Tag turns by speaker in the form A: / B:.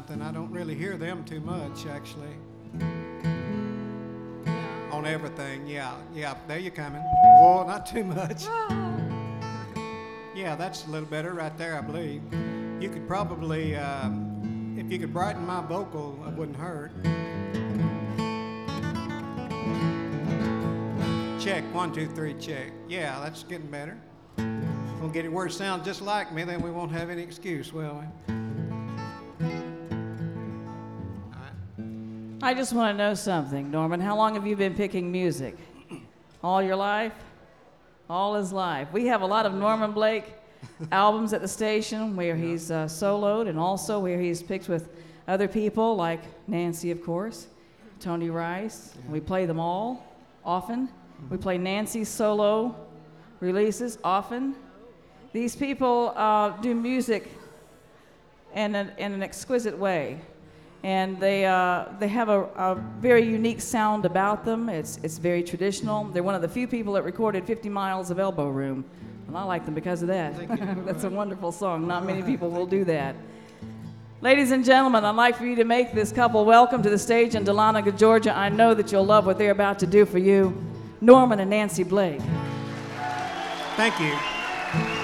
A: And I don't really hear them too much, actually. On everything, yeah. There you're coming. Whoa, not too much. Yeah, that's a little better right there, I believe. You could probably, if you could brighten my vocal, it wouldn't hurt. Check, 1, 2, 3, check. Yeah, that's getting better. We'll get it where it sounds just like me, then we won't have any excuse, will we?
B: I just want to know something, Norman. How long have you been picking music? All your life? All his life. We have a lot of Norman Blake albums at the station where he's soloed and also where he's picked with other people like Nancy, of course, Tony Rice. We play them all often. We play Nancy's solo releases often. These people do music in an exquisite way. And they have a very unique sound about them. It's very traditional. They're one of the few people that recorded 50 Miles of Elbow Room. And I like them because of that. That's a wonderful song. Not many people will do that. Ladies and gentlemen, I'd like for you to make this couple welcome to the stage in Dahlonega, Georgia. I know that you'll love what they're about to do for you. Norman and Nancy Blake.
A: Thank you.